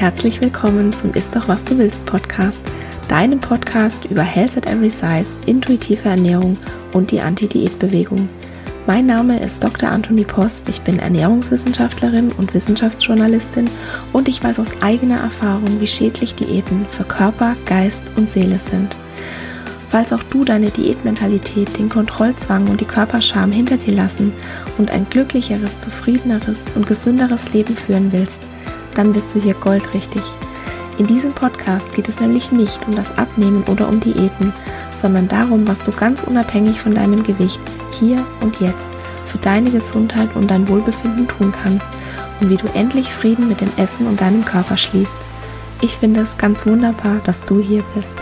herzlich willkommen zum Ist doch was du willst Podcast, deinem Podcast über Health at Every Size, intuitive Ernährung und die Anti-Diät-Bewegung. Mein Name ist Dr. Antonie Post, ich bin Ernährungswissenschaftlerin und Wissenschaftsjournalistin und ich weiß aus eigener Erfahrung, wie schädlich Diäten für Körper, Geist und Seele sind. Falls auch du deine Diätmentalität, den Kontrollzwang und die Körperscham hinter dir lassen und ein glücklicheres, zufriedeneres und gesünderes Leben führen willst, dann bist du hier goldrichtig. In diesem Podcast geht es nämlich nicht um das Abnehmen oder um Diäten, sondern darum, was du ganz unabhängig von deinem Gewicht hier und jetzt für deine Gesundheit und dein Wohlbefinden tun kannst und wie du endlich Frieden mit dem Essen und deinem Körper schließt. Ich finde es ganz wunderbar, dass du hier bist.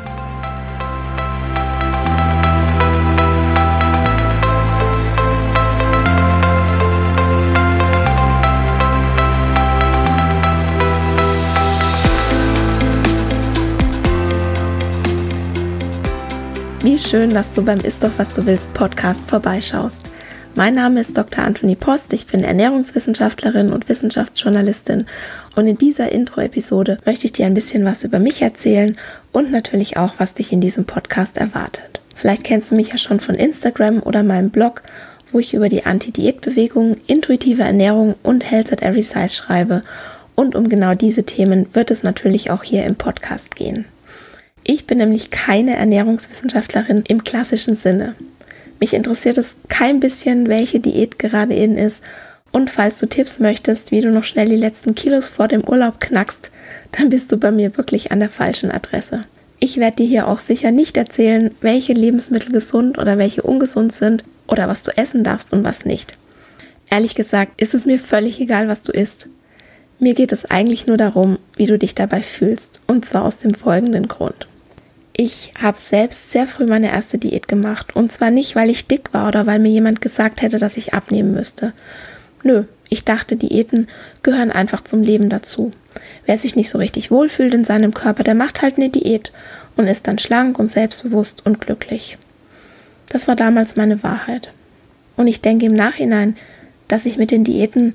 Wie schön, dass du beim Ist doch was du willst Podcast vorbeischaust. Mein Name ist Dr. Antonie Post, ich bin Ernährungswissenschaftlerin und Wissenschaftsjournalistin und in dieser Intro-Episode möchte ich dir ein bisschen was über mich erzählen und natürlich auch, was dich in diesem Podcast erwartet. Vielleicht kennst du mich ja schon von Instagram oder meinem Blog, wo ich über die Anti-Diät-Bewegung, intuitive Ernährung und Health at Every Size schreibe und um genau diese Themen wird es natürlich auch hier im Podcast gehen. Ich bin nämlich keine Ernährungswissenschaftlerin im klassischen Sinne. Mich interessiert es kein bisschen, welche Diät gerade in ist. Und falls du Tipps möchtest, wie du noch schnell die letzten Kilos vor dem Urlaub knackst, dann bist du bei mir wirklich an der falschen Adresse. Ich werde dir hier auch sicher nicht erzählen, welche Lebensmittel gesund oder welche ungesund sind oder was du essen darfst und was nicht. Ehrlich gesagt ist es mir völlig egal, was du isst. Mir geht es eigentlich nur darum, wie du dich dabei fühlst. Und zwar aus dem folgenden Grund. Ich habe selbst sehr früh meine erste Diät gemacht und zwar nicht, weil ich dick war oder weil mir jemand gesagt hätte, dass ich abnehmen müsste. Nö, ich dachte, Diäten gehören einfach zum Leben dazu. Wer sich nicht so richtig wohlfühlt in seinem Körper, der macht halt eine Diät und ist dann schlank und selbstbewusst und glücklich. Das war damals meine Wahrheit. Und ich denke im Nachhinein, dass ich mit den Diäten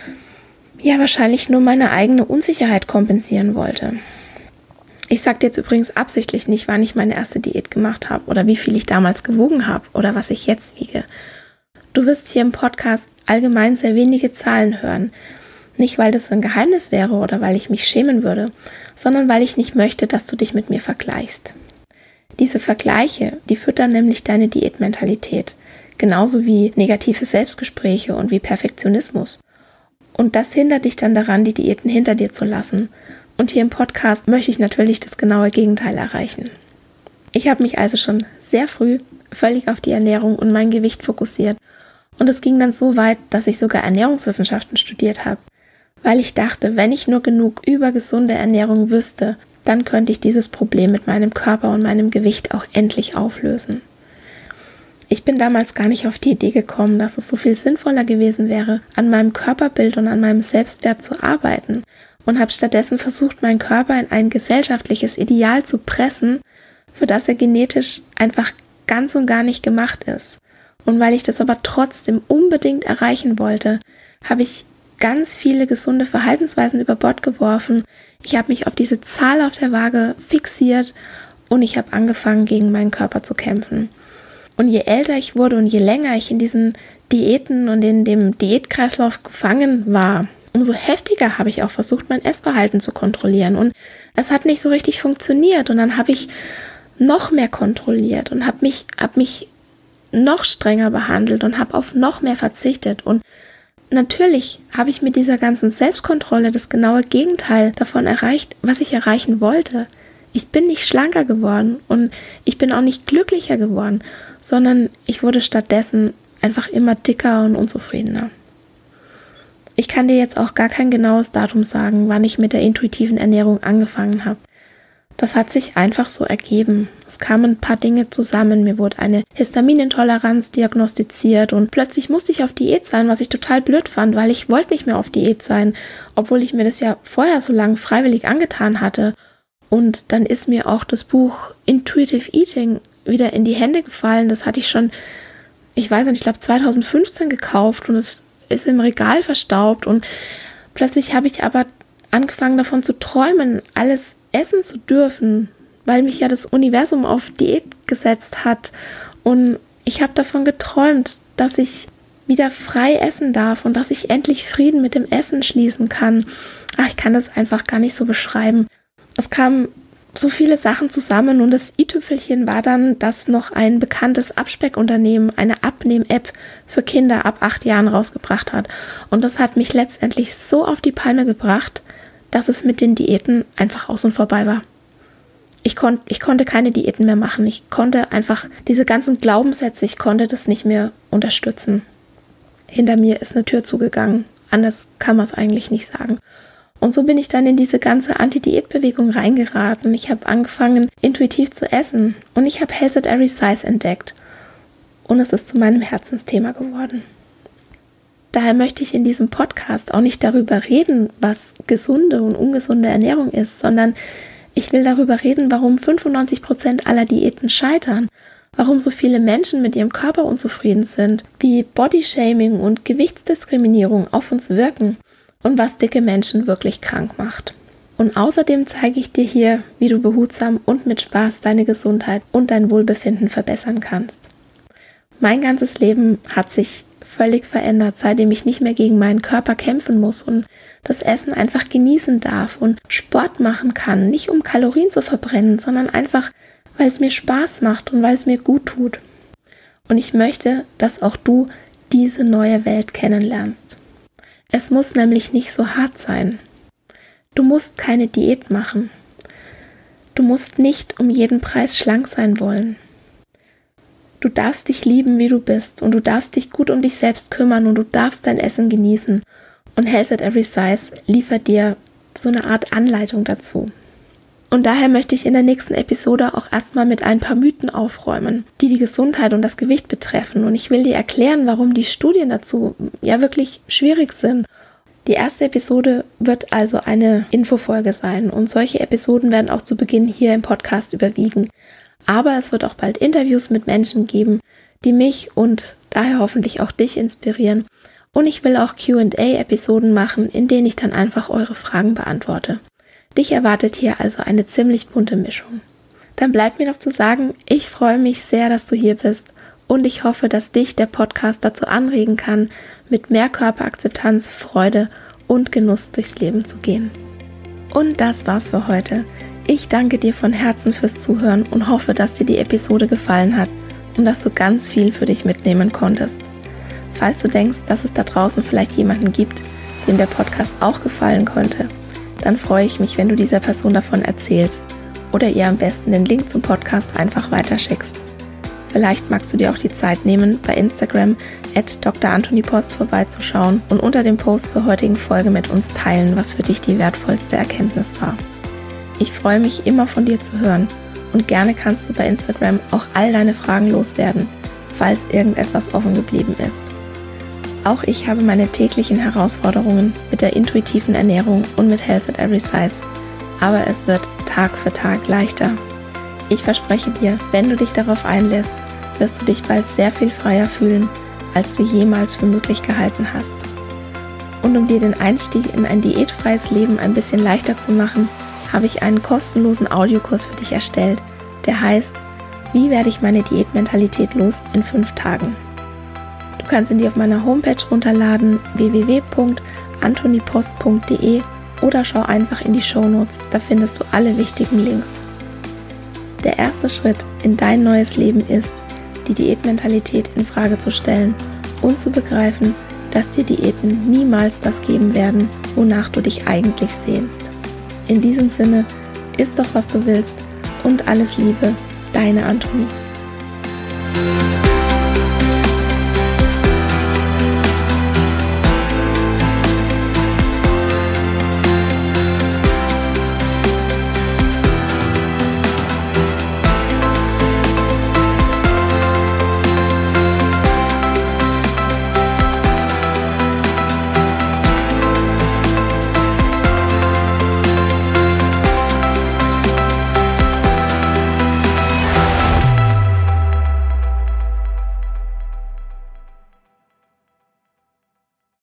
ja wahrscheinlich nur meine eigene Unsicherheit kompensieren wollte. Ich sage dir jetzt übrigens absichtlich nicht, wann ich meine erste Diät gemacht habe oder wie viel ich damals gewogen habe oder was ich jetzt wiege. Du wirst hier im Podcast allgemein sehr wenige Zahlen hören. Nicht, weil das ein Geheimnis wäre oder weil ich mich schämen würde, sondern weil ich nicht möchte, dass du dich mit mir vergleichst. Diese Vergleiche, die füttern nämlich deine Diätmentalität, genauso wie negative Selbstgespräche und wie Perfektionismus. Und das hindert dich dann daran, die Diäten hinter dir zu lassen. Und hier im Podcast möchte ich natürlich das genaue Gegenteil erreichen. Ich habe mich also schon sehr früh völlig auf die Ernährung und mein Gewicht fokussiert. Und es ging dann so weit, dass ich sogar Ernährungswissenschaften studiert habe. Weil ich dachte, wenn ich nur genug über gesunde Ernährung wüsste, dann könnte ich dieses Problem mit meinem Körper und meinem Gewicht auch endlich auflösen. Ich bin damals gar nicht auf die Idee gekommen, dass es so viel sinnvoller gewesen wäre, an meinem Körperbild und an meinem Selbstwert zu arbeiten und habe stattdessen versucht, meinen Körper in ein gesellschaftliches Ideal zu pressen, für das er genetisch einfach ganz und gar nicht gemacht ist. Und weil ich das aber trotzdem unbedingt erreichen wollte, habe ich ganz viele gesunde Verhaltensweisen über Bord geworfen. Ich habe mich auf diese Zahl auf der Waage fixiert und ich habe angefangen, gegen meinen Körper zu kämpfen. Und je älter ich wurde und je länger ich in diesen Diäten und in dem Diätkreislauf gefangen war, umso heftiger habe ich auch versucht, mein Essverhalten zu kontrollieren. Und es hat nicht so richtig funktioniert. Und dann habe ich noch mehr kontrolliert und habe mich noch strenger behandelt und habe auf noch mehr verzichtet. Und natürlich habe ich mit dieser ganzen Selbstkontrolle das genaue Gegenteil davon erreicht, was ich erreichen wollte. Ich bin nicht schlanker geworden und ich bin auch nicht glücklicher geworden, sondern ich wurde stattdessen einfach immer dicker und unzufriedener. Ich kann dir jetzt auch gar kein genaues Datum sagen, wann ich mit der intuitiven Ernährung angefangen habe. Das hat sich einfach so ergeben. Es kamen ein paar Dinge zusammen. Mir wurde eine Histaminintoleranz diagnostiziert und plötzlich musste ich auf Diät sein, was ich total blöd fand, weil ich wollte nicht mehr auf Diät sein, obwohl ich mir das ja vorher so lange freiwillig angetan hatte. Und dann ist mir auch das Buch Intuitive Eating wieder in die Hände gefallen. Das hatte ich schon, ich weiß nicht, ich glaube 2015 gekauft und es ist im Regal verstaubt und plötzlich habe ich aber angefangen davon zu träumen, alles essen zu dürfen, weil mich ja das Universum auf Diät gesetzt hat. Und ich habe davon geträumt, dass ich wieder frei essen darf und dass ich endlich Frieden mit dem Essen schließen kann. Ich kann das einfach gar nicht so beschreiben. Es kamen so viele Sachen zusammen und das i-Tüpfelchen war dann, dass noch ein bekanntes Abspeckunternehmen eine Abnehm-App für Kinder ab 8 Jahren rausgebracht hat. Und das hat mich letztendlich so auf die Palme gebracht, dass es mit den Diäten einfach aus und vorbei war. Ich konnte keine Diäten mehr machen. Ich konnte einfach diese ganzen Glaubenssätze, ich konnte das nicht mehr unterstützen. Hinter mir ist eine Tür zugegangen. Anders kann man es eigentlich nicht sagen. Und so bin ich dann in diese ganze Anti-Diät-Bewegung reingeraten. Ich habe angefangen, intuitiv zu essen und ich habe Health at Every Size entdeckt. Und es ist zu meinem Herzensthema geworden. Daher möchte ich in diesem Podcast auch nicht darüber reden, was gesunde und ungesunde Ernährung ist, sondern ich will darüber reden, warum 95% aller Diäten scheitern, warum so viele Menschen mit ihrem Körper unzufrieden sind, wie Bodyshaming und Gewichtsdiskriminierung auf uns wirken und was dicke Menschen wirklich krank macht. Und außerdem zeige ich dir hier, wie du behutsam und mit Spaß deine Gesundheit und dein Wohlbefinden verbessern kannst. Mein ganzes Leben hat sich völlig verändert, seitdem ich nicht mehr gegen meinen Körper kämpfen muss und das Essen einfach genießen darf und Sport machen kann, nicht um Kalorien zu verbrennen, sondern einfach, weil es mir Spaß macht und weil es mir gut tut. Und ich möchte, dass auch du diese neue Welt kennenlernst. Es muss nämlich nicht so hart sein. Du musst keine Diät machen. Du musst nicht um jeden Preis schlank sein wollen. Du darfst dich lieben, wie du bist und du darfst dich gut um dich selbst kümmern und du darfst dein Essen genießen. Und Health at Every Size liefert dir so eine Art Anleitung dazu. Und daher möchte ich in der nächsten Episode auch erstmal mit ein paar Mythen aufräumen, die die Gesundheit und das Gewicht betreffen. Und ich will dir erklären, warum die Studien dazu ja wirklich schwierig sind. Die erste Episode wird also eine Infofolge sein und solche Episoden werden auch zu Beginn hier im Podcast überwiegen. Aber es wird auch bald Interviews mit Menschen geben, die mich und daher hoffentlich auch dich inspirieren. Und ich will auch Q&A-Episoden machen, in denen ich dann einfach eure Fragen beantworte. Dich erwartet hier also eine ziemlich bunte Mischung. Dann bleibt mir noch zu sagen, ich freue mich sehr, dass du hier bist und ich hoffe, dass dich der Podcast dazu anregen kann, mit mehr Körperakzeptanz, Freude und Genuss durchs Leben zu gehen. Und das war's für heute. Ich danke dir von Herzen fürs Zuhören und hoffe, dass dir die Episode gefallen hat und dass du ganz viel für dich mitnehmen konntest. Falls du denkst, dass es da draußen vielleicht jemanden gibt, dem der Podcast auch gefallen könnte, dann freue ich mich, wenn du dieser Person davon erzählst oder ihr am besten den Link zum Podcast einfach weiterschickst. Vielleicht magst du dir auch die Zeit nehmen, bei Instagram @drAnthonyPost vorbeizuschauen und unter dem Post zur heutigen Folge mit uns teilen, was für dich die wertvollste Erkenntnis war. Ich freue mich immer von dir zu hören und gerne kannst du bei Instagram auch all deine Fragen loswerden, falls irgendetwas offen geblieben ist. Auch ich habe meine täglichen Herausforderungen mit der intuitiven Ernährung und mit Health at Every Size, aber es wird Tag für Tag leichter. Ich verspreche dir, wenn du dich darauf einlässt, wirst du dich bald sehr viel freier fühlen, als du jemals für möglich gehalten hast. Und um dir den Einstieg in ein diätfreies Leben ein bisschen leichter zu machen, habe ich einen kostenlosen Audiokurs für dich erstellt, der heißt, wie werde ich meine Diätmentalität los in 5 Tagen. Du kannst ihn dir auf meiner Homepage runterladen, www.anthonypost.de oder schau einfach in die Shownotes, da findest du alle wichtigen Links. Der erste Schritt in dein neues Leben ist, die Diätmentalität in Frage zu stellen und zu begreifen, dass dir Diäten niemals das geben werden, wonach du dich eigentlich sehnst. In diesem Sinne, iss doch, was du willst und alles Liebe, deine Anthony.